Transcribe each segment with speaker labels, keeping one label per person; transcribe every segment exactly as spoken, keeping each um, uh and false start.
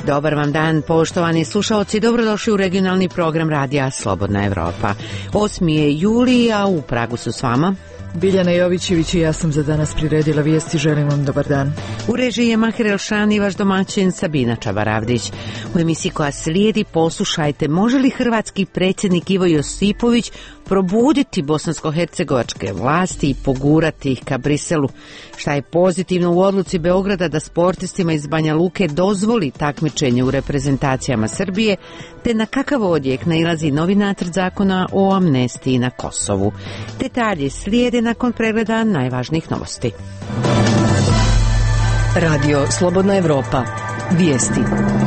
Speaker 1: Dobar vam dan, poštovani slušaoci, dobrodošli u regionalni program radija Slobodna Evropa. osmi je juli, a u Pragu su s vama
Speaker 2: Biljana Jovićević i ja sam za danas priredila vijesti. Želim vam dobar dan.
Speaker 1: U režiji je Maher Elšan i vaš domaćin Sabina Čabaravdić. U emisiji koja slijedi poslušajte, može li hrvatski predsjednik Ivo Josipović probuditi bosansko-hercegovačke vlasti i pogurati ih ka Briselu? Šta je pozitivno u odluci Beograda da sportistima iz Banja Luke dozvoli takmičenje u reprezentacijama Srbije, te na kakav odjek nailazi novi nacrt zakona o amnestiji na Kosovu? Detalji slijede nakon pregleda najvažnijih novosti.
Speaker 3: Radio Slobodna Evropa. Vijesti.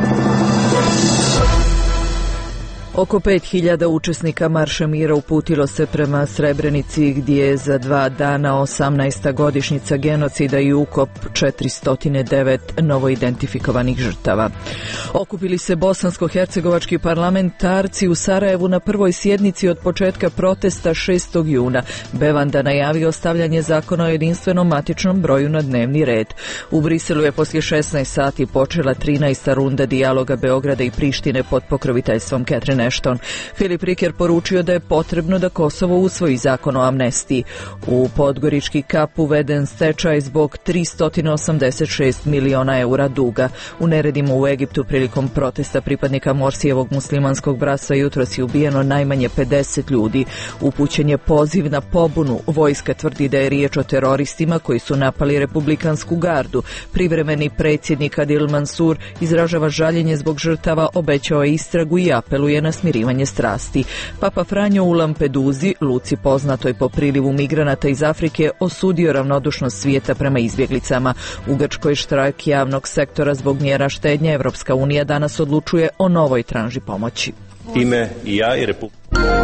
Speaker 2: Oko pet hiljada učesnika Marša mira uputilo se prema Srebrenici, gdje je za dva dana osamnaesta godišnjica genocida i ukop četiristo devet novoidentifikovanih žrtava. Okupili se bosansko-hercegovački parlamentarci u Sarajevu na prvoj sjednici od početka protesta šestog juna. Bevanda najavio stavljanje zakona o jedinstvenom matičnom broju na dnevni red. U Briselu je poslije šesnaest sati počela trinaesta runda dijaloga Beograda i Prištine pod pokroviteljstvom Catherine Ashton. Filip Riker poručio da je potrebno da Kosovo usvoji zakon o amnestiji. U Podgorički kap uveden stečaj zbog tristo osamdeset šest miliona eura duga. U neredima u Egiptu prilikom protesta pripadnika Morsijevog muslimanskog bratstva jutros je ubijeno najmanje pedeset ljudi. Upućen je poziv na pobunu. Vojska tvrdi da je riječ o teroristima koji su napali republikansku gardu. Privremeni predsjednik Adil Mansur izražava žaljenje zbog žrtava, obećao je istragu i apeluje na smirivanje strasti. Papa Franjo u Lampeduzi, luci poznatoj po prilivu migranata iz Afrike, osudio ravnodušnost svijeta prema izbjeglicama. U Grčkoj štrajk javnog sektora zbog mjera štednje. Evropska unija danas odlučuje o novoj tranži pomoći.
Speaker 4: Time i ja i Republika.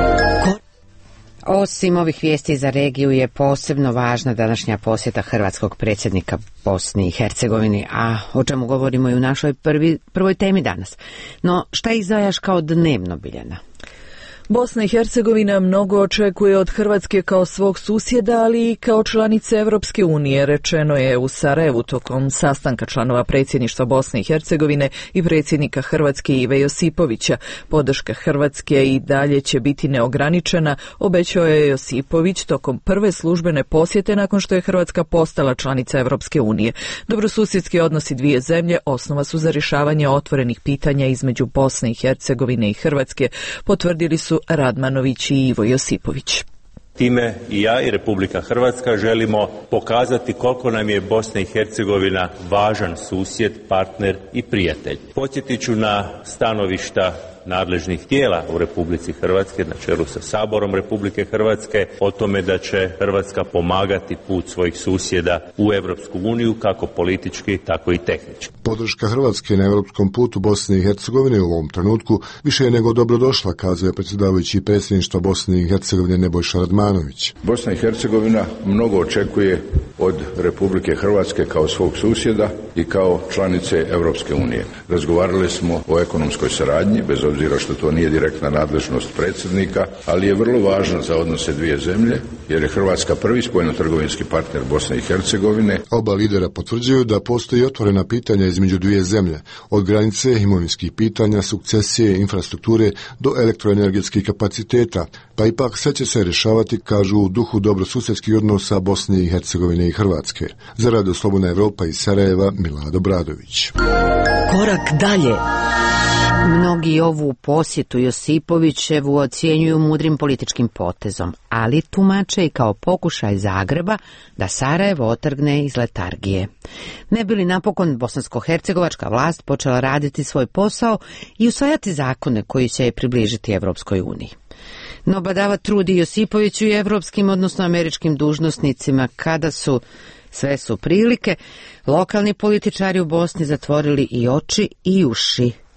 Speaker 1: Osim ovih vijesti za regiju je posebno važna današnja posjeta hrvatskog predsjednika Bosni i Hercegovini, a o čemu govorimo i u našoj prvi, prvoj temi danas. No, šta izdvajaš kao dnevno, Biljana?
Speaker 2: Bosna i Hercegovina mnogo očekuje od Hrvatske kao svog susjeda, ali i kao članice Evropske unije, rečeno je u Sarajevu tokom sastanka članova predsjedništva Bosne i Hercegovine i predsjednika Hrvatske Ive Josipovića. Podrška Hrvatske i dalje će biti neograničena, obećao je Josipović tokom prve službene posjete nakon što je Hrvatska postala članica Evropske unije. Dobrosusjedski odnosi dvije zemlje osnova su za rješavanje otvorenih pitanja između Bosne i Hercegovine i Hrvatske, potvrdili su Radmanović i Ivo Josipović.
Speaker 4: Time i ja i Republika Hrvatska želimo pokazati koliko nam je Bosna i Hercegovina važan susjed, partner i prijatelj. Podsjetit ću na stanovišta nadležnih tijela u Republici Hrvatske, na čelu sa Saborom Republike Hrvatske, o tome da će Hrvatska pomagati put svojih susjeda u Europsku uniju, kako politički, tako i tehnički.
Speaker 5: Podrška Hrvatske na europskom putu Bosne i Hercegovine u ovom trenutku više je nego dobrodošla, kazuje predsjedavajući predsjedništva Bosne i Hercegovine Nebojša Radmanović.
Speaker 6: Bosna i Hercegovina mnogo očekuje od Republike Hrvatske kao svog susjeda i kao članice Europske unije. Razgovarali smo o ekonomskoj saradnji, bez obzira što to nije direktna nadležnost predsjednika, ali je vrlo važno za odnose dvije zemlje, jer je Hrvatska prvi spoljnotrgovinski partner Bosne i Hercegovine.
Speaker 5: Oba lidera potvrđuju da postoji otvorena pitanja između dvije zemlje, od granice, imovinskih pitanja, sukcesije, infrastrukture do elektroenergetskih kapaciteta, pa ipak sve će se rješavati, kažu, u duhu dobrosusjedskih odnosa Bosne i Hercegovine i Hrvatske. Za Radio Slobodna Evropa iz Sarajeva, Milado Bradović.
Speaker 3: Korak dalje.
Speaker 1: Mnogi ovu posjetu Josipovićevu ocjenjuju mudrim političkim potezom, ali tumače i kao pokušaj Zagreba da Sarajevo otrgne iz letargije. Ne bi li napokon bosansko-hercegovačka vlast počela raditi svoj posao i usvajati zakone koji će je približiti Evropskoj uniji. No badava trudi Josipoviću i evropskim, odnosno američkim dužnosnicima, kada su, sve su prilike, lokalni političari u Bosni zatvorili i oči i uši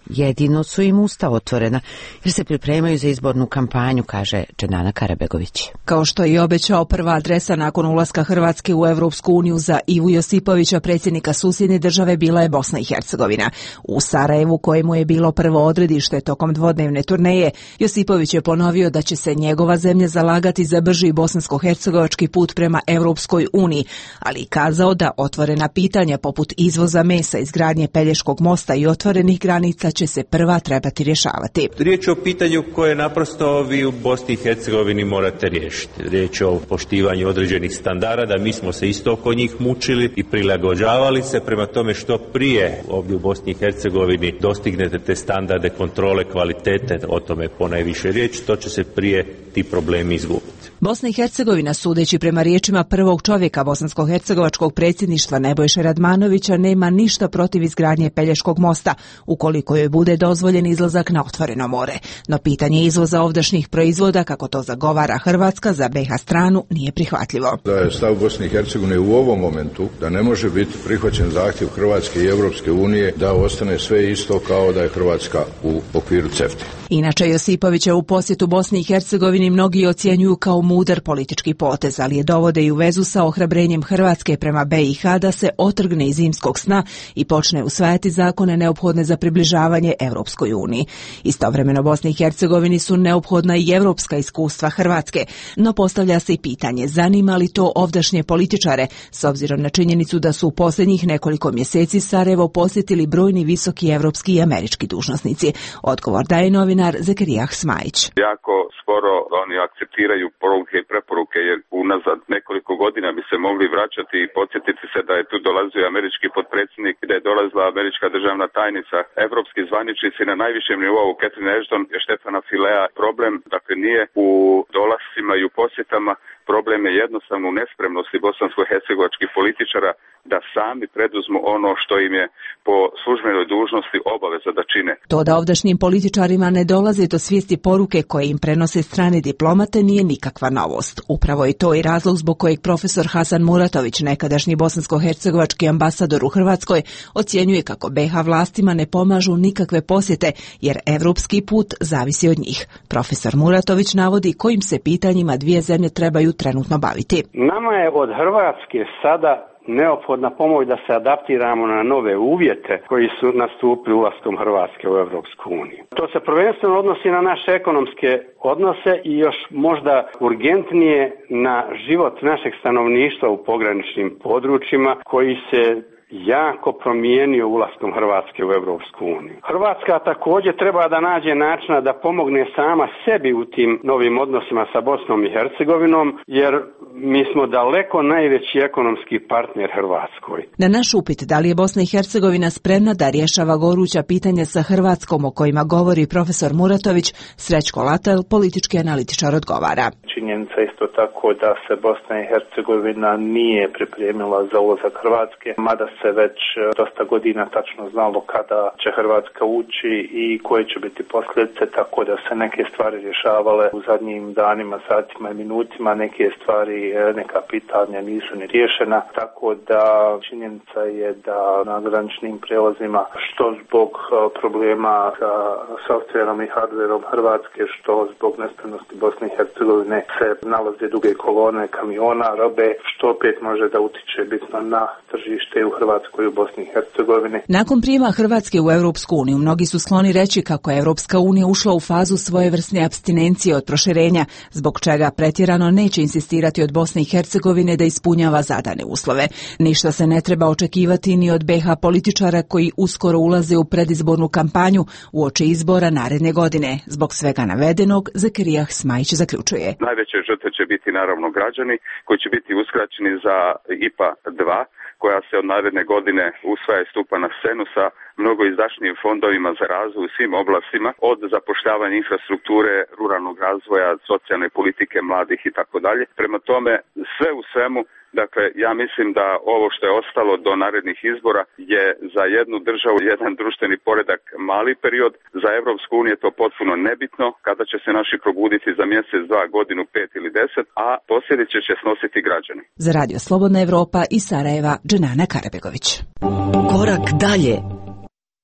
Speaker 1: jedino su im usta otvorena, jer se pripremaju za izbornu kampanju, kaže Dženana Karabegović.
Speaker 7: Kao što je i obećao, prva adresa nakon ulaska Hrvatske u Evropsku uniju za Ivu Josipovića, predsjednika susjedne države, bila je Bosna i Hercegovina. U Sarajevu, kojemu je bilo prvo odredište tokom dvodnevne turneje, Josipović je ponovio da će se njegova zemlja zalagati za brži bosansko-hercegovački put prema Evropskoj uniji, ali i kazao da otvorena pitanja poput izvoza mesa, izgradnje Pelješkog mosta i otvorenih granica će se prva trebati rješavati.
Speaker 4: Riječ je o pitanju koje naprosto vi u Bosni i Hercegovini morate riješiti. Riječ je o poštivanju određenih standarda, mi smo se isto oko njih mučili i prilagođavali se, prema tome što prije ovdje u Bosni i Hercegovini dostignete te standarde kontrole kvalitete, o tome je ponajviše riječ, to će se prije ti problemi izgubiti.
Speaker 7: Bosna i Hercegovina, sudeći prema riječima prvog čovjeka bosansko-hercegovačkog predsjedništva Nebojše Radmanovića, nema ništa protiv izgradnje Pelješkog mosta, ukoliko joj bude dozvoljen izlazak na otvoreno more. No pitanje izvoza ovdašnjih proizvoda, kako to zagovara Hrvatska, za be ha stranu nije prihvatljivo.
Speaker 6: Da je stav Bosne i Hercegovine u ovom momentu da ne može biti prihvaćen zahtjev Hrvatske i Europske unije da ostane sve isto kao da je Hrvatska u okviru CEFTA.
Speaker 7: Inače, Josipovića u posjetu Bosni i Hercegovini mnogi ocjenjuju kao mudar politički potez, ali je dovode i u vezu sa ohrabrenjem Hrvatske prema be i ha da se otrgne iz zimskog sna i počne usvajati zakone neophodne za približavanje Europskoj uniji. Istovremeno Bosni i Hercegovini su neophodna i europska iskustva Hrvatske, no postavlja se i pitanje zanima li to ovdašnje političare, s obzirom na činjenicu da su u posljednjih nekoliko mjeseci Sarajevo posjetili brojni visoki evropski i američki dužnosnici. Odgovor daje novinar Zekerijah Smajić.
Speaker 8: Jako sporo oni akceptiraju poruke i preporuke, jer unazad nekoliko godina bi se mogli vraćati i podsjetiti se da je tu dolazio američki potpredsjednik, da je dolazila američka državna tajnica, evropski zvaničnici na najvišem nivou, Catherine Ashton, Štefana Filea. Problem, dakle, nije u dolascima i u posjetama, problem je jednostavno u nespremnosti bosansko-hercegovačkih političara da sami preduzmu ono što im je po službenoj dužnosti obaveza da čine.
Speaker 7: To da ovdašnjim političarima ne dolaze do svijesti poruke koje im prenose strane diplomate nije nikakva novost. Upravo je to i razlog zbog kojeg profesor Hasan Muratović, nekadašnji bosansko-hercegovački ambasador u Hrvatskoj, ocjenjuje kako be ha vlastima ne pomažu nikakve posjete, jer evropski put zavisi od njih. Profesor Muratović navodi kojim se pitanjima dvije zemlje trebaju trenutno baviti.
Speaker 9: Nama je od Hrvatske sada neophodna pomoć da se adaptiramo na nove uvjete koji su nastupili ulaskom Hrvatske u Evropsku uniju. To se prvenstveno odnosi na naše ekonomske odnose i još možda urgentnije na život našeg stanovništva u pograničnim područjima koji se jako promijenio ulaskom Hrvatske u Evropsku uniju. Hrvatska također treba da nađe načina da pomogne sama sebi u tim novim odnosima sa Bosnom i Hercegovinom, jer mi smo daleko najveći ekonomski partner Hrvatskoj.
Speaker 7: Na naš upit da li je Bosna i Hercegovina spremna da rješava goruća pitanja sa Hrvatskom o kojima govori profesor Muratović, Srećko Latel, politički analitičar, odgovara.
Speaker 10: Činjenica isto tako da se Bosna i Hercegovina nije pripremila za ulazak Hrvatske, mada se već dosta godina tačno znalo kada će Hrvatska ući i koje će biti posljedice, tako da se neke stvari rješavale u zadnjim danima, satima i minutima, neke stvari, neka pitanja nisu ni riješena, tako da činjenica je da na graničnim prijelazima, što zbog problema sa softverom i hardverom Hrvatske, što zbog nespremnosti Bosne i Hercegovine se nalaze duge kolone kamiona, robe, što opet može da utiče bitno na tržište u Hrvatskoj i u Bosni i Hercegovini.
Speaker 7: Nakon prijema Hrvatske u Europsku uniju, mnogi su skloni reći kako je Europska unija ušla u fazu svojevrsne apstinencije od proširenja, zbog čega pretjerano neće insistirati od Bosne i Hercegovine da ispunjava zadane uslove. Ništa se ne treba očekivati ni od be ha političara koji uskoro ulaze u predizbornu kampanju uoči izbora naredne godine. Zbog svega navedenog, Zekerijah Smajić zaključuje.
Speaker 8: Najveće žrtve će biti naravno građani koji će biti uskraćeni za I P A dva, koja se od naredne godine usvaja i stupa na scenu sa mnogo izdašnijim fondovima za razvoj u svim oblastima, od zapošljavanja infrastrukture, ruralnog razvoja, socijalne politike, mladih i tako dalje. Prema tome, sve u svemu, dakle, ja mislim da ovo što je ostalo do narednih izbora je za jednu državu, jedan društveni poredak mali period, za Evropsku uniju je to potpuno nebitno, kada će se naši probuditi za mjesec, dva, godinu, pet ili deset, a posljedice će snositi građani.
Speaker 7: Za Radio Slobodna Evropa iz Sarajeva, Dženana Karabegović.
Speaker 3: Korak dalje.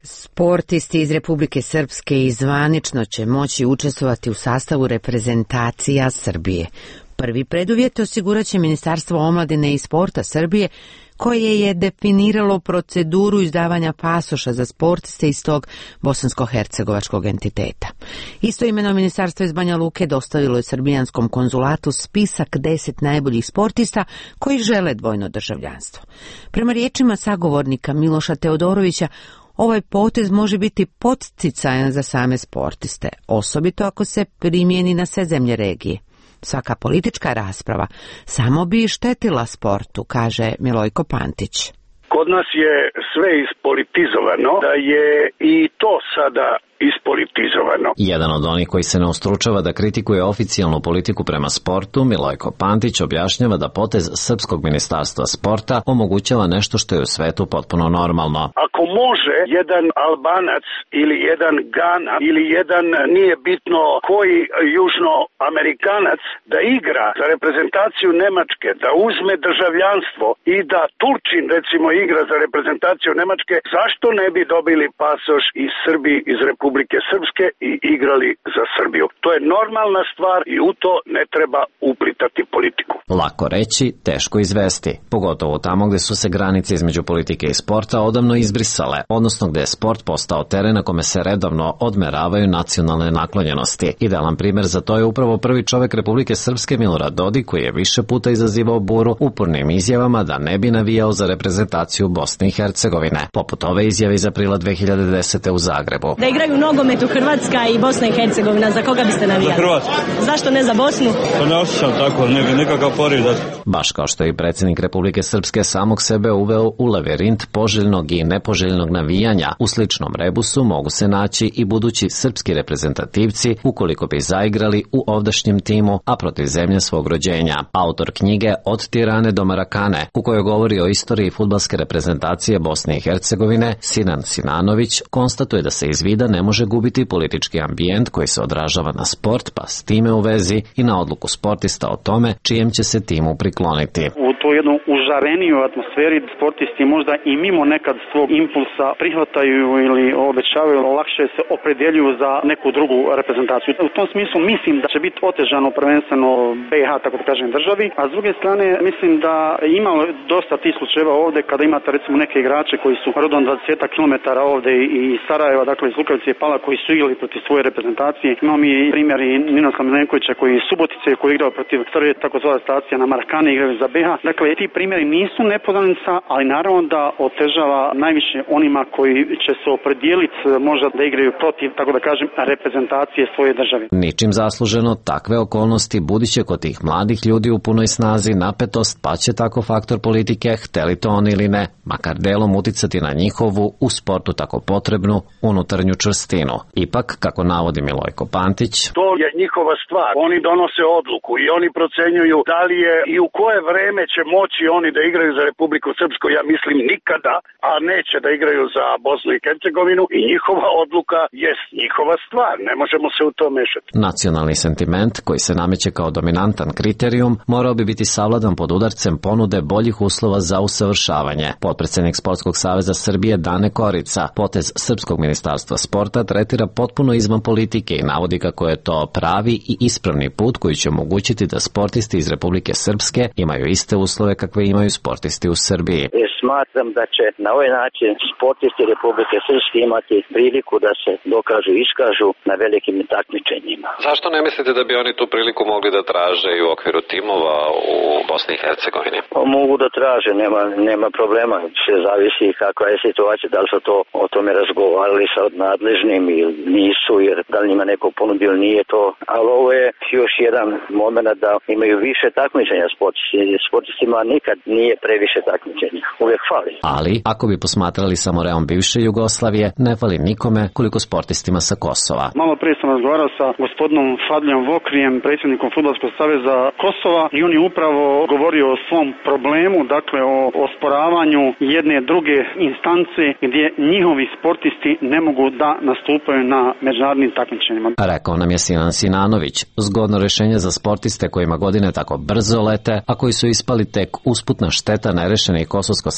Speaker 1: Sportisti iz Republike Srpske i zvanično će moći učestvovati u sastavu reprezentacija Srbije. Prvi preduvjet osigurat će Ministarstvo omladine i sporta Srbije, koje je definiralo proceduru izdavanja pasoša za sportiste iz tog bosansko-hercegovačkog entiteta. Istoimeno ministarstvo iz Banja Luke dostavilo je srbijanskom konzulatu spisak deset najboljih sportista koji žele dvojno državljanstvo. Prema riječima sagovornika Miloša Teodorovića, ovaj potez može biti podsticajan za same sportiste, osobito ako se primijeni na sve zemlje regije. Svaka politička rasprava samo bi štetila sportu, kaže Milojko Pantić.
Speaker 11: Kod nas je sve ispolitizovano, da je i to sada ispolitizovano.
Speaker 12: Jedan od onih koji se ne ustručava da kritikuje oficijalnu politiku prema sportu, Milojko Pantić, objašnjava da potez Srpskog ministarstva sporta omogućava nešto što je u svetu potpuno normalno.
Speaker 11: Ako može jedan Albanac ili jedan Gana ili jedan, nije bitno koji južnoamerikanac, da igra za reprezentaciju Nemačke, da uzme državljanstvo i da Turčin recimo igra za reprezentaciju Nemačke, zašto ne bi dobili pasoš iz Srbije, iz Republike Srpske i igrali za Srbiju? To je normalna stvar i u to ne treba uplitati politiku.
Speaker 12: Lako reći, teško izvesti, pogotovo tamo gde su se granice između politike i sporta odavno izbrisale, odnosno gde je sport postao teren na kome se redovno odmeravaju nacionalne naklonjenosti. Idealan primjer za to je upravo prvi čovek Republike Srpske Milorad Dodik, koji je više puta izazivao buru upornim izjavama da ne bi navijao za reprezentaciju Bosne i Hercegovine, poput ove izjave iz aprila dve hiljade desete. u Zagrebu.
Speaker 13: Da igraju nogometu Hrvatska i Bosna i Hercegovina, za koga biste navijali?
Speaker 14: Za Hrvatsku.
Speaker 13: Zašto ne za Bosnu?
Speaker 14: To ne osjećam tako, ne, nekakav poriv.
Speaker 12: Baš kao što je i predsjednik Republike Srpske samog sebe uveo u lavirint poželjnog i nepoželjnog navijanja, u sličnom rebusu mogu se naći i budući srpski reprezentativci ukoliko bi zaigrali u ovdašnjem timu, a protiv zemlje svog rođenja. Autor knjige Od Tirane do Marakane, u kojoj govori o istoriji fudbalske reprezentacije Bosne i Hercegovine, Sinan Sinanović konstatuje da se iz vida ne može gubiti politički ambijent koji se odražava na sport, pa s time u vezi i na odluku sportista o tome čijem će se timu prikloniti.
Speaker 15: U to jednu užareniju atmosferi sportisti možda i mimo nekad svog impulsa prihvataju ili obećavaju, lakše se opredeljuju za neku drugu reprezentaciju. U tom smislu mislim da će biti otežano prvenstveno B iH, tako da kažem, državi, a s druge strane mislim da ima dosta tih slučajeva ovde kada imate recimo neke igrače koji su rodom dvadeset kilometara ovde i Sarajeva, dakle iz Lukavice i Pala, koji su igrali protiv svoje reprezentacije. Imamo i primjer i Ninoslava Milenkovića koji je Subotice, koji je igrao protiv Srbije, tako zvala stacija na Marakane, igraju za B iH. Dakle, ti primjeri nisu nepoznanica, ali naravno da otežava najviše onima koji će se opredijeliti možda da igraju protiv, tako da kažem, reprezentacije svoje države.
Speaker 12: Ničim zasluženo, takve okolnosti budiće kod tih mladih ljudi u punoj snazi napetost, pa će tako faktor politike, hteli to oni ili ne, makar delom uticati na njihovu, u sportu tako potrebnu, unutarnju čvrstinu. Ipak, kako navodi Milojko Pantić,
Speaker 11: to je njihova stvar. Oni donose odluku i oni procenjuju da li je i u koje vreme će moći oni da igraju za Republiku Srpsku. Ja mislim nikada, a neće da igraju za Bosnu i Hercegovinu i njihova odluka jest njihova stvar. Ne možemo se u to mešati.
Speaker 12: Nacionalni sentiment koji se nameće kao dominantan kriterijum morao bi biti savladan pod udarcem ponude boljih uslova za usavršavanje. Potpredsjednik Sportskog saveza Srbije Dane Korica potez Srpskog ministarstva sporta tretira potpuno izvan politike i navodi kako je to pravi i ispravni put koji će omogućiti da sportisti iz Republike Srpske imaju iste uslove kakve imaju sportisti u Srbiji.
Speaker 16: Smatram da će na ovaj način sportisti Republike Srpske imati priliku da se dokažu i iskažu na velikim takmičenjima.
Speaker 12: Zašto ne mislite da bi oni tu priliku mogli da traže i u okviru timova u Bosni i Hercegovini?
Speaker 16: Mogu da traže, nema, nema problema. Sve zavisi kakva je situacija, da li su to o tome razgovarali sa nadležnim ili nisu, jer da li njima neko ponudio ili nije to. Ali ovo je još jedan moment da imaju više takmičenja sportisti. Sportistima nikad nije previše takmičenja. Uvijek fali.
Speaker 12: Ali, ako bi posmatrali samo reom bivše Jugoslavije, ne fali nikome koliko sportistima sa Kosova.
Speaker 15: Malo prije sam razgovarao sa gospodinom Fadljom Vokrijem, predsjednikom Fudbalskog saveza Kosova, i on je upravo govorio o svom problemu, dakle o osporavanju jedne druge instance gdje njihovi sportisti ne mogu da nastupaju na međunarodnim takmičenjima.
Speaker 12: Rekao nam je Sinan Sinanović, zgodno rješenje za sportiste kojima godine tako brzo lete, a koji su ispali tek usputna šteta nerešenih kosovsko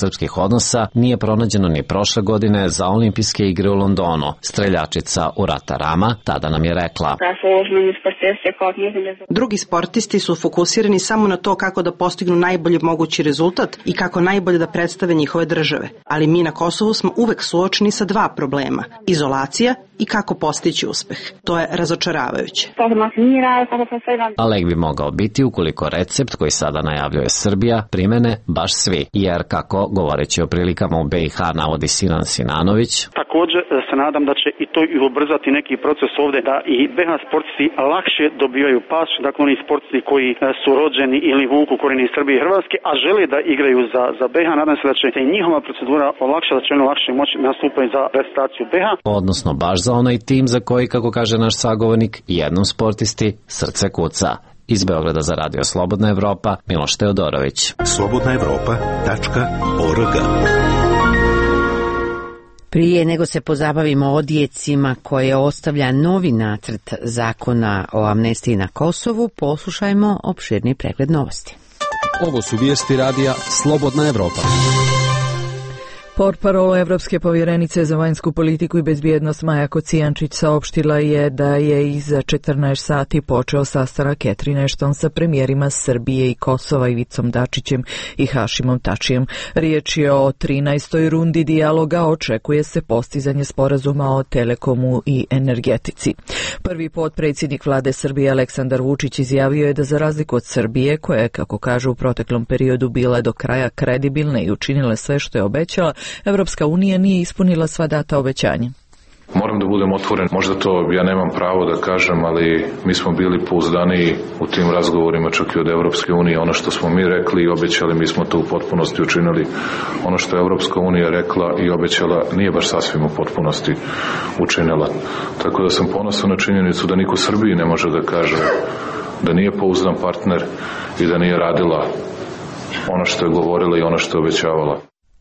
Speaker 12: crnogorsko-srpskih odnosa nije pronađeno ni prošle godine za olimpijske igre u Londonu. Streljačica Urata Rama tada nam je rekla:
Speaker 17: drugi sportisti su fokusirani samo na to kako da postignu najbolji mogući rezultat i kako najbolje da predstave njihove države. Ali mi na Kosovu smo uvek suočeni sa dva problema: izolacija i kako postići uspeh. To je razočaravajuće.
Speaker 12: A lek bi mogao biti ukoliko recept koji sada najavljuje Srbija primene baš svi, jer kako, govoreći o prilikama u B i H, navodi Sinan Sinanović,
Speaker 15: također se nadam da će i to i ubrzati neki proces ovdje, da i B H sportisti lakše dobijaju pas, dakle oni sportisti koji su rođeni ili vuku korijene iz Srbije i Hrvatske, a žele da igraju za, za B H, nadam se da će se i njihova procedura olakšati, da će oni lakše moći nastupati za reprezentaciju B H.
Speaker 12: Odnosno baš za onaj tim za koji, kako kaže naš sagovornik, jednom sportisti srce kuca. Iz Beograda za Radio Slobodna Evropa, Miloš Teodorović.
Speaker 18: slobodna evropa tačka org.
Speaker 1: Prije nego se pozabavimo odjecima koje ostavlja novi nacrt zakona o amnestiji na Kosovu, poslušajmo opširni pregled novosti.
Speaker 19: Ovo su vijesti radija Slobodna Evropa.
Speaker 2: Portparol Evropske povjerenice za vanjsku politiku i bezbjednost Maja Kocijančić saopštila je da je iza četrnaest sati počeo sastanak Catherine Ashton sa premijerima Srbije i Kosova Ivicom Dačićem i Hašimom Tačijem. Riječ je o trinaestoj rundi dijaloga, očekuje se postizanje sporazuma o telekomu i energetici. Prvi potpredsjednik vlade Srbije Aleksandar Vučić izjavio je da za razliku od Srbije, koja je, kako kaže, u proteklom periodu bila do kraja kredibilna i učinila sve što je obećala, Evropska unija nije ispunila sva data obećanja.
Speaker 20: Moram da budem otvoren, možda to ja nemam pravo da kažem, ali mi smo bili pouzdaniji u tim razgovorima čak i od Evropske unije. Ono što smo mi rekli i obećali, mi smo to u potpunosti učinili. Ono što je Evropska unija rekla i obećala nije baš sasvim u potpunosti učinila. Tako da sam ponosan na činjenicu da niko u Srbiji ne može da kaže da nije pouzdan partner i da nije radila ono što je govorila i ono što je obećavala.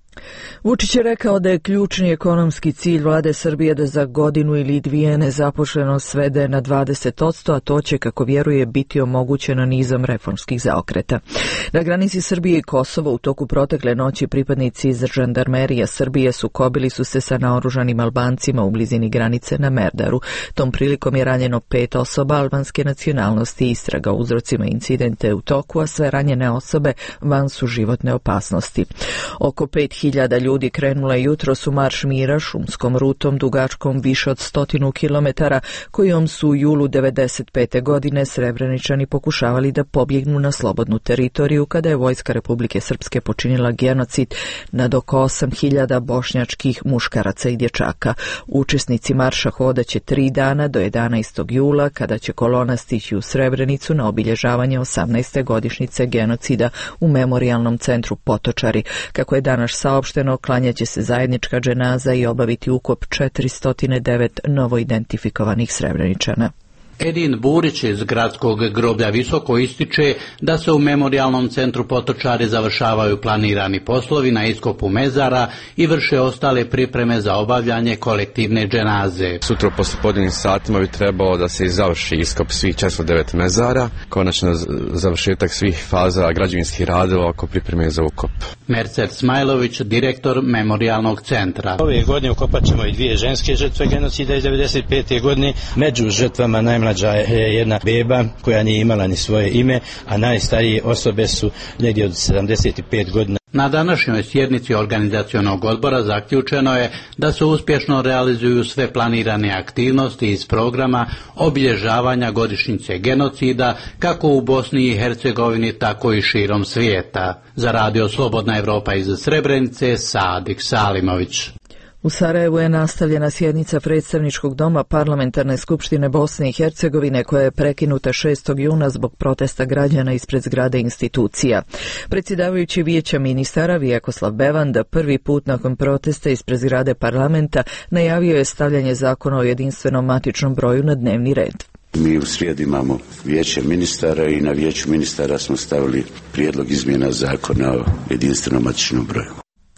Speaker 2: Vučić je rekao da je ključni ekonomski cilj vlade Srbije da za godinu ili dvije nezaposlenost svede na dvadeset posto, a to će, kako vjeruje, biti omogućeno nizom reformskih zaokreta. Na granici Srbije i Kosova u toku protekle noći pripadnici iz žandarmerija Srbije sukobili su se sa naoružanim Albancima u blizini granice na Merdaru. Tom prilikom je ranjeno pet osoba albanske nacionalnosti. Istraga o uzrocima incidente u toku, a sve ranjene osobe van su životne opasnosti. Oko pet hiljada ljudi Ljudi krenula jutros u marš mira šumskom rutom dugačkom više od stotinu kilometara, kojom su u julu devedeset pete godine Srebreničani pokušavali da pobjegnu na slobodnu teritoriju kada je vojska Republike Srpske počinila genocid nad oko osam hiljada bošnjačkih muškaraca i dječaka. Učesnici marša hodaće tri dana do jedanaestog jula, kada će kolona stići u Srebrenicu na obilježavanje osamnaeste godišnjice genocida u memorijalnom centru Potočari. Kako je danas saopšteno, klanjaće se zajednička dženaza i obaviti ukop četiristo devet novoidentifikovanih Srebreničana.
Speaker 21: Edin Burić iz gradskog groblja Visoko ističe da se u memorijalnom centru Potočari završavaju planirani poslovi na iskopu mezara i vrše ostale pripreme za obavljanje kolektivne dženaze.
Speaker 22: Sutra u poslijepodnevnim satima bi trebalo da se i završi iskop svih četiristo devet mezara, konačno završetak svih faza građevinskih radova oko pripreme za ukop.
Speaker 21: Merced Smajlović, direktor memorijalnog centra.
Speaker 23: Ove godine ukopat ćemo i dvije ženske žrtve genocida iz devedeset pete godine. Među žrtvama najmlađa je jedna beba koja nije imala ni svoje ime, a najstarije osobe su negdje od sedamdeset pet godina.
Speaker 21: Na današnjoj sjednici organizacionog odbora zaključeno je da se uspješno realizuju sve planirane aktivnosti iz programa obilježavanja godišnjice genocida kako u Bosni i Hercegovini, tako i širom svijeta. Za Radio Slobodna Evropa iz Srebrenice, Sadik Salimović.
Speaker 2: U Sarajevu je nastavljena sjednica predstavničkog doma Parlamentarne skupštine Bosne i Hercegovine, koja je prekinuta šestog juna zbog protesta građana ispred zgrade institucija. Predsjedavajući vijeća ministara Vijakoslav Bevanda prvi put nakon protesta ispred zgrade parlamenta najavio je stavljanje zakona o jedinstvenom matičnom broju na dnevni red.
Speaker 24: Mi u srijedu imamo vijeće ministara i na vijeću ministara smo stavili prijedlog izmjena zakona o jedinstvenom matičnom broju.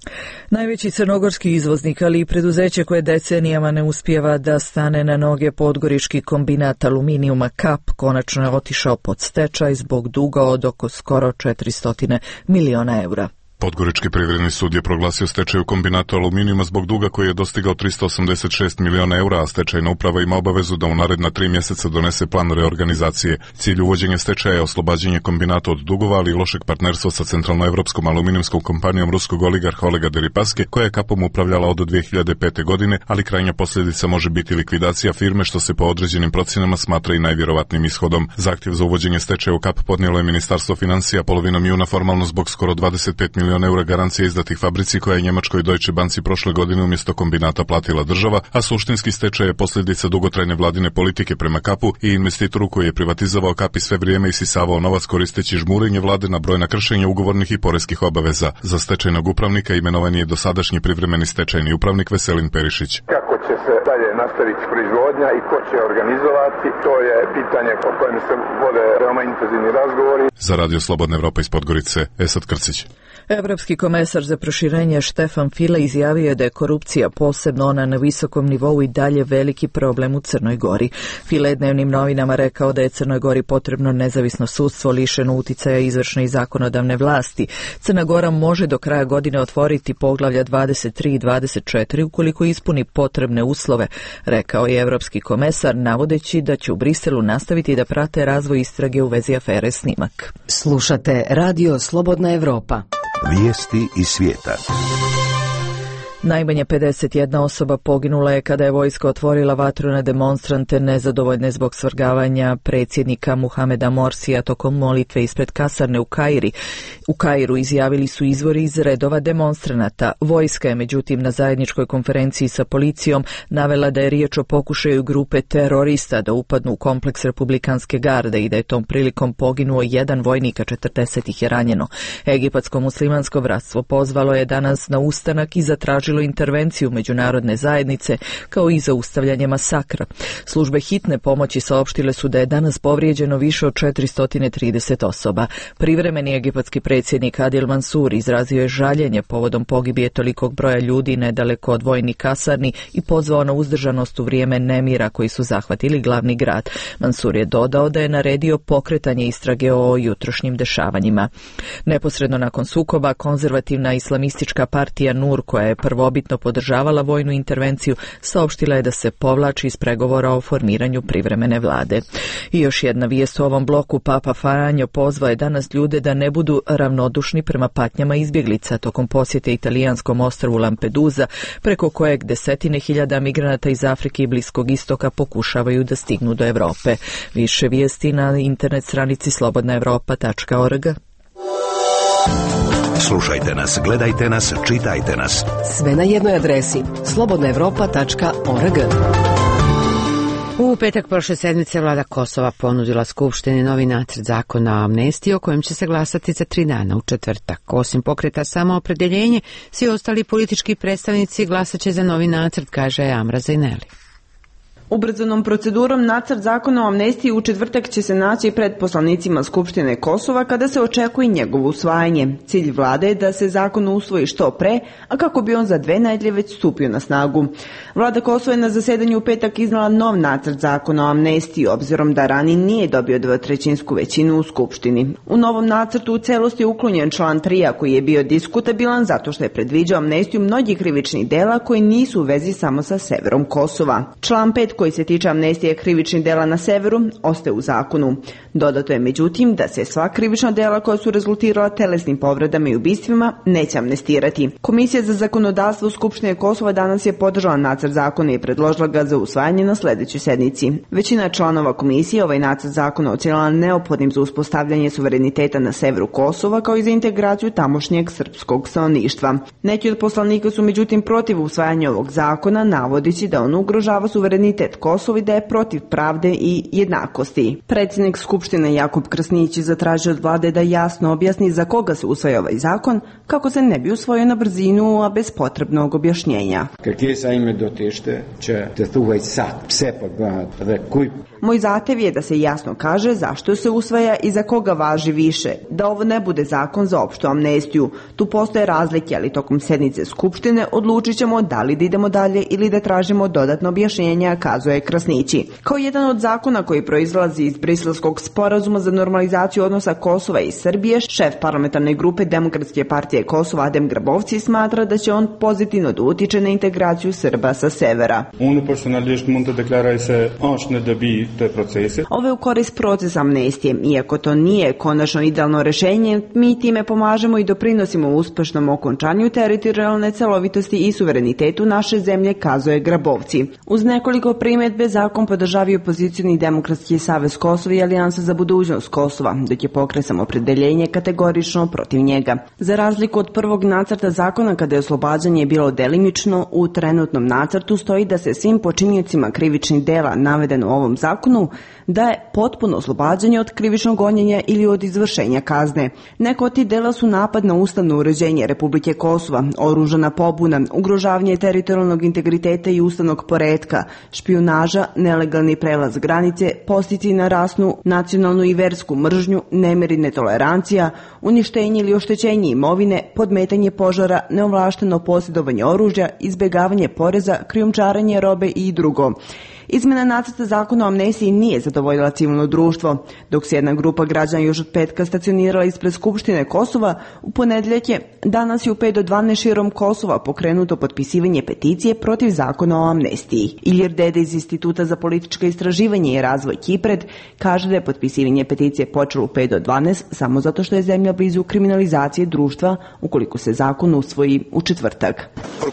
Speaker 2: Najveći crnogorski izvoznik, ali i preduzeće koje decenijama ne uspijeva da stane na noge, podgorički kombinat aluminijuma Kap, konačno je otišao pod stečaj zbog duga od oko skoro četiristo miliona eura.
Speaker 4: Podgorički privredni sud je proglasio stečaj u kombinatu aluminijuma zbog duga koji je dostigao tristo osamdeset šest miliona eura, a stečajna uprava ima obavezu da u naredna tri mjeseca donese plan reorganizacije. Cilj uvođenja stečaja je oslobađanje kombinata od dugova, ali i lošeg partnerstva sa centralnoevropskom aluminijumskom kompanijom ruskog oligarha Olega Deripaske, koja je Kapom upravljala od dvije hiljade pete godine, ali krajnja posljedica može biti likvidacija firme, što se po određenim procjenama smatra i najvjerovatnijim ishodom. Zahtjev za uvođenje stečaja u Kap podnijelo je Ministarstvo financija polovinom juna formalno zbog skoro dvadeset pet miliona eura garancije izdatih fabrici koja je Njemačkoj Deutsche Banci prošle godine umjesto kombinata platila država, a suštinski stečaj je posljedica dugotrajne vladine politike prema Kapu i investitoru koji je privatizovao Kap i sve vrijeme isisavao novac koristeći žmurenje vlade na brojna kršenja ugovornih i poreskih obaveza. Za stečajnog upravnika imenovan je dosadašnji privremeni stečajni upravnik Veselin Perišić.
Speaker 5: Kako će se dalje nastaviti proizvodnja i ko će organizovati, to je pitanje po kojem se vode veoma intenzivni razgovori.
Speaker 4: Za Radio Slobodna Evropa iz Podgorice, Esad Krcić.
Speaker 2: Evropski komesar za proširenje Štefan File izjavio je da je korupcija, posebno ona na visokom nivou, i dalje veliki problem u Crnoj Gori. File je dnevnim novinama rekao da je Crnoj Gori potrebno nezavisno sudstvo lišeno uticaja izvršne i zakonodavne vlasti. Crna Gora može do kraja godine otvoriti poglavlja dvadeset tri i dvadeset četiri ukoliko ispuni potrebne uslove, rekao je evropski komesar, navodeći da će u Briselu nastaviti da prate razvoj istrage u vezi afere Snimak.
Speaker 3: Slušate Radio Slobodna Evropa.
Speaker 18: Vijesti iz svijeta.
Speaker 2: Najmanje pedeset jedna osoba poginula je kada je vojska otvorila vatru na demonstrante nezadovoljne zbog svrgavanja predsjednika Muhameda Morsija tokom molitve ispred kasarne u Kairi. U Kairu izjavili su izvori iz redova demonstranata. Vojska je međutim na zajedničkoj konferenciji sa policijom navela da je riječ o pokušaju grupe terorista da upadnu u kompleks Republikanske garde i da je tom prilikom poginuo jedan vojnik, a četrdeset ih je ranjeno. Egipatsko muslimansko bratstvo pozvalo je danas na ustanak i zatražilo intervenciju međunarodne zajednice kao i zaustavljanje masakra. Službe hitne pomoći saopštile su da je danas povrijeđeno više od četiristo trideset osoba. Privremeni egipatski predsjednik Adil Mansur izrazio je žaljenje povodom pogibije tolikog broja ljudi nedaleko od vojnih kasarni i pozvao na uzdržanost u vrijeme nemira koji su zahvatili glavni grad. Mansur je dodao da je naredio pokretanje istrage o jutrošnjim dešavanjima. Neposredno nakon sukoba, konzervativna islamistička partija Nur, koja je prvobitno podržavala vojnu intervenciju, saopštila je da se povlači iz pregovora o formiranju privremene vlade. I još jedna vijest u ovom bloku: Papa Franjo pozvao je danas ljude da ne budu ravnodušni prema patnjama izbjeglica tokom posjete italijanskom ostrvu Lampedusa, preko kojeg desetine hiljada migranata iz Afrike i Bliskog istoka pokušavaju da stignu do Europe. Više vijesti na internet stranici slobodna evropa tačka org.
Speaker 18: Slušajte nas, gledajte nas, čitajte nas.
Speaker 3: Sve na jednoj adresi slobodna evropa tačka org.
Speaker 1: U petak prošle sedmice vlada Kosova ponudila Skupštini novi nacrt zakona o amnestiji o kojem će se glasati za tri dana u četvrtak. Osim pokreta Samoopredjeljenje, svi ostali politički predstavnici glasat će za novi nacrt, kaže Amra Zaineli.
Speaker 6: Ubrzanom procedurom nacrt zakona o amnestiji u četvrtak će se naći pred poslanicima Skupštine Kosova kada se očekuje njegovo usvajanje. Cilj vlade je da se zakon usvoji što pre, a kako bi on za dve nedelje već stupio na snagu. Vlada Kosova je na zasedanju u petak iznala nov nacrt zakona o amnestiji, obzirom da rani nije dobio dvotrećinsku većinu u Skupštini. U novom nacrtu u celosti je uklonjen član tri, koji je bio diskutabilan zato što je predviđao amnestiju mnogih krivičnih dela koji nisu u vezi samo sa severom Kosova. Član pet, koji se tiče amnestije krivičnih dela na severu, ostaje u zakonu. Dodato je međutim da se sva krivična dela koja su rezultirala telesnim povredama i ubistvima neće amnestirati. Komisija za zakonodavstvo Skupštine Kosova danas je podržala nacrt zakona i predložila ga za usvajanje na sljedećoj sednici. Većina članova komisije ovaj nacrt zakona ocijenila neophodnim za uspostavljanje suvereniteta na severu Kosova kao i za integraciju tamošnjeg srpskog stanovništva. Neki od poslanika su međutim protiv usvajanja ovog zakona, navodeći da on ugrožava suverenitet Kosova i da je protiv pravde i jednakosti. Predsjednik Skupštine Jakub Krasnić je zatražio od vlade da jasno objasni za koga se usvaja ovaj zakon, kako se ne bi usvojio na brzinu, a bez potrebnog objašnjenja. Moj zahtev je da se jasno kaže zašto se usvaja i za koga važi više, da ovo ne bude zakon za opštu amnestiju. Tu postoje razlike, ali tokom sednice Skupštine odlučit ćemo da li da idemo dalje ili da tražimo dodatno objašnjenja, kazao kazuje Krasnići. Kao jedan od zakona koji proizlazi iz Briselskog sporazuma za normalizaciju odnosa Kosova i Srbije, šef parlamentarne grupe Demokratske partije Kosova Adem Grabovci smatra da će on pozitivno da utiče na integraciju Srba sa severa. Ovo je u korist procesa amnestije. Iako to nije konačno idealno rešenje, mi time pomažemo i doprinosimo uspešnom okončanju teritorijalne celovitosti i suverenitetu naše zemlje, kazuje Grabovci. Uz nekoliko primjedbe zakon podržava opozicioni Demokratski savez Kosova i Alijansa za budućnost Kosova, dok je Pokret Samoopredjeljenje kategorično protiv njega. Za razliku od prvog nacrta zakona kada je oslobađanje bilo delimično, u trenutnom nacrtu stoji da se svim počinjacima krivičnih dela navedeno u ovom zakonu da je potpuno oslobađanje od krivičnog gonjenja ili od izvršenja kazne. Neko od tih dela su napad na ustavno uređenje Republike Kosova, oružana pobuna, ugrožavanje teritorijalnog integriteta i ustavnog poretka, špijunaža, nelegalni prelaz granice, podsticaji na rasnu, nacionalnu i versku mržnju, nemir i netolerancija, uništenje ili oštećenje imovine, podmetanje požara, neovlašteno posjedovanje oružja, izbjegavanje poreza, krijumčarenje robe i drugo. Izmena nacrta zakona o amnestiji nije zadovoljila civilno društvo. Dok se jedna grupa građana još od petka stacionirala ispred Skupštine Kosova, u ponedeljak je danas i u pet do dvanaest širom Kosova pokrenuto potpisivanje peticije protiv zakona o amnestiji. Ilir Dede iz Instituta za politička istraživanje i razvoj Kipred kaže da je potpisivanje peticije počelo u pet do dvanaest samo zato što je zemlja blizu kriminalizacije društva ukoliko se zakon usvoji u četvrtak.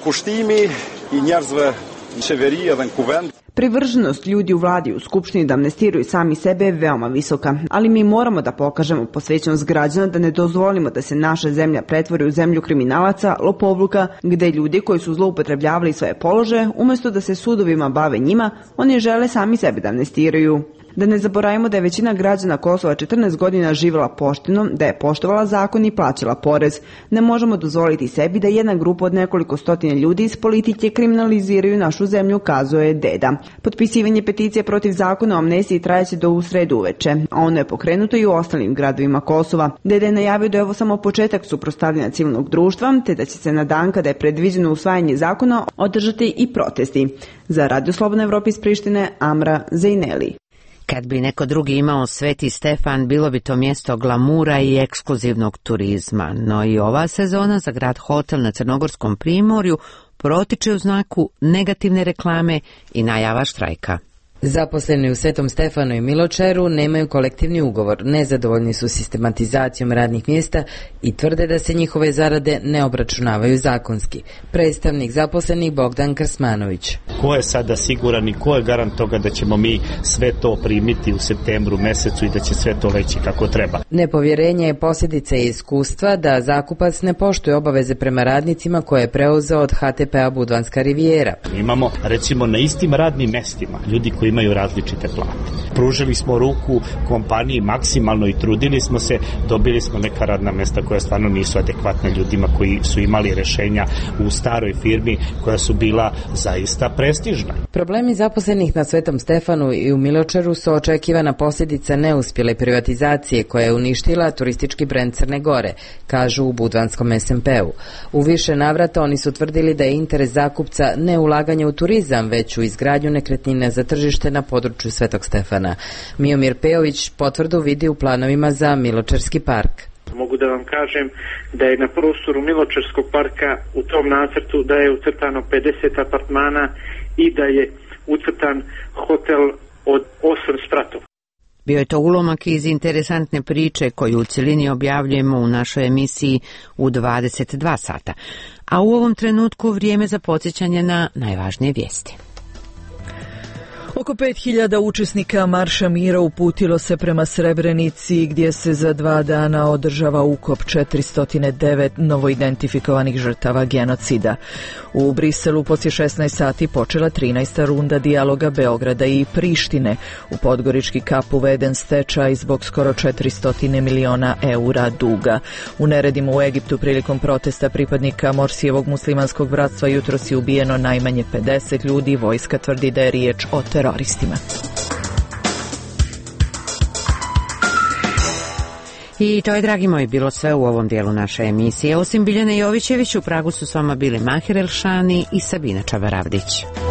Speaker 6: Privrženost ljudi u vladi u Skupštini da amnestiraju sami sebe je veoma visoka, ali mi moramo da pokažemo posvećenost građana da ne dozvolimo da se naša zemlja pretvori u zemlju kriminalaca, lopovluka, gde ljudi koji su zloupotrebljavali svoje položaje, umjesto da se sudovima bave njima, oni žele sami sebe da amnestiraju. Da ne zaboravimo da je većina građana Kosova četrnaest godina živjela pošteno, da je poštovala zakon i plaćala porez. Ne možemo dozvoliti sebi da jedna grupa od nekoliko stotina ljudi iz politike kriminaliziraju našu zemlju, kazuje Deda. Potpisivanje peticije protiv zakona o amnestiji trajeće do u sredu uveče, a ono je pokrenuto i u ostalim gradovima Kosova. Deda je najavio da je ovo samo početak suprotstavljanja civilnog društva, te da će se na dan kada je predviđeno usvajanje zakona održati i protesti. Za Radio Slobodna Evropa iz Prištine, Amra Zejneli.
Speaker 1: Kad bi neko drugi imao Sveti Stefan, bilo bi to mjesto glamura i ekskluzivnog turizma, no i ova sezona za grad hotel na Crnogorskom primorju protiče u znaku negativne reklame i najava štrajka.
Speaker 7: Zaposleni u Svetom Stefanu i Miločeru nemaju kolektivni ugovor, nezadovoljni su sistematizacijom radnih mjesta i tvrde da se njihove zarade ne obračunavaju zakonski. Predstavnik zaposlenih Bogdan Krsmanović.
Speaker 8: Ko je sada siguran i ko je garant toga da ćemo mi sve to primiti u septembru mesecu i da će sve to veći kako treba?
Speaker 7: Nepovjerenje je posljedica i iskustva da zakupac ne poštuje obaveze prema radnicima koje je preuzeo od H T P-a Budvanska rivijera.
Speaker 8: Imamo recimo na istim radnim mestima ljudi koji imaju različite plate. Pružili smo ruku kompaniji maksimalno i trudili smo se, dobili smo neka radna mesta koja stvarno nisu adekvatna ljudima koji su imali rešenja u staroj firmi koja su bila zaista prestižna.
Speaker 7: Problemi zaposlenih na Svetom Stefanu i u Miločeru su očekivana posljedica neuspjele privatizacije koja je uništila turistički brend Crne Gore, kažu u Budvanskom S M P-u. U više navrata oni su tvrdili da je interes zakupca ne ulaganje u turizam, već u izgradnju nekretnine za tržište na području Svetog Stefana. Miomir Pejović potvrdu vidi u planovima za Miločerski park.
Speaker 9: Mogu da vam kažem da je na prostoru Miločerskog parka u tom nacrtu da je ucrtano pedeset apartmana i da je ucrtan hotel od osam spratova.
Speaker 1: Bio je to ulomak iz interesantne priče koju u cjelini objavljujemo u našoj emisiji u dvadeset dva sata. A u ovom trenutku vrijeme za podsjećanje na najvažnije vijesti.
Speaker 2: Oko pet hiljada učesnika Marša mira uputilo se prema Srebrenici, gdje se za dva dana održava ukop četiristo devet novoidentifikovanih žrtava genocida. U Briselu poslije šesnaest sati počela trinaesta runda dijaloga Beograda i Prištine. U Podgorički kap uveden stečaj zbog skoro četiristo miliona eura duga. U neredima u Egiptu prilikom protesta pripadnika Morsijevog muslimanskog bratstva jutros je ubijeno najmanje pedeset ljudi. Vojska tvrdi da je riječ o teroristima.
Speaker 1: I to je, dragi moji, bilo sve u ovom dijelu naše emisije. Osim Biljane Jovićević, u Pragu su s vama bili Mahir Elšani i Sabina Čabaravdić.